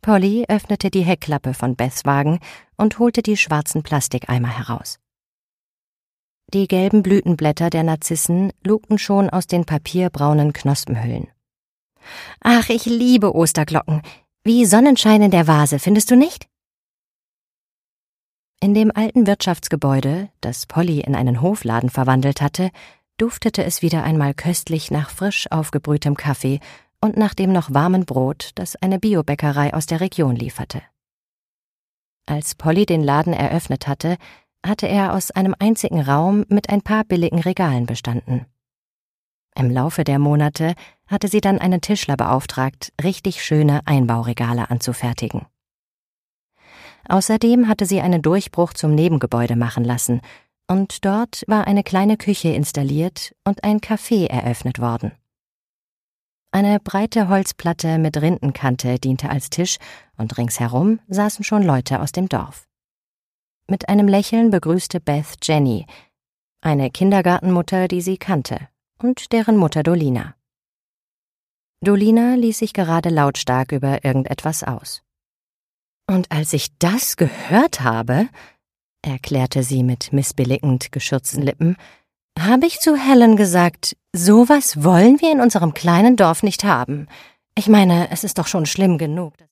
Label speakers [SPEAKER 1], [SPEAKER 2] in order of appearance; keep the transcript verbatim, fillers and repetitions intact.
[SPEAKER 1] Polly öffnete die Heckklappe von Beths Wagen und holte die schwarzen Plastikeimer heraus. Die gelben Blütenblätter der Narzissen lugten schon aus den papierbraunen Knospenhüllen. »Ach, ich liebe Osterglocken. Wie Sonnenschein in der Vase, findest du nicht?« In dem alten Wirtschaftsgebäude, das Polly in einen Hofladen verwandelt hatte, duftete es wieder einmal köstlich nach frisch aufgebrühtem Kaffee und nach dem noch warmen Brot, das eine Biobäckerei aus der Region lieferte. Als Polly den Laden eröffnet hatte, hatte er aus einem einzigen Raum mit ein paar billigen Regalen bestanden. Im Laufe der Monate hatte sie dann einen Tischler beauftragt, richtig schöne Einbauregale anzufertigen. Außerdem hatte sie einen Durchbruch zum Nebengebäude machen lassen, und dort war eine kleine Küche installiert und ein Café eröffnet worden. Eine breite Holzplatte mit Rindenkante diente als Tisch, und ringsherum saßen schon Leute aus dem Dorf. Mit einem Lächeln begrüßte Beth Jenny, eine Kindergartenmutter, die sie kannte, und deren Mutter Dolina. Dolina ließ sich gerade lautstark über irgendetwas aus. »Und als ich das gehört habe«, erklärte sie mit missbilligend geschürzten Lippen, »habe ich zu Helen gesagt, sowas wollen wir in unserem kleinen Dorf nicht haben. Ich meine, es ist doch schon schlimm genug.«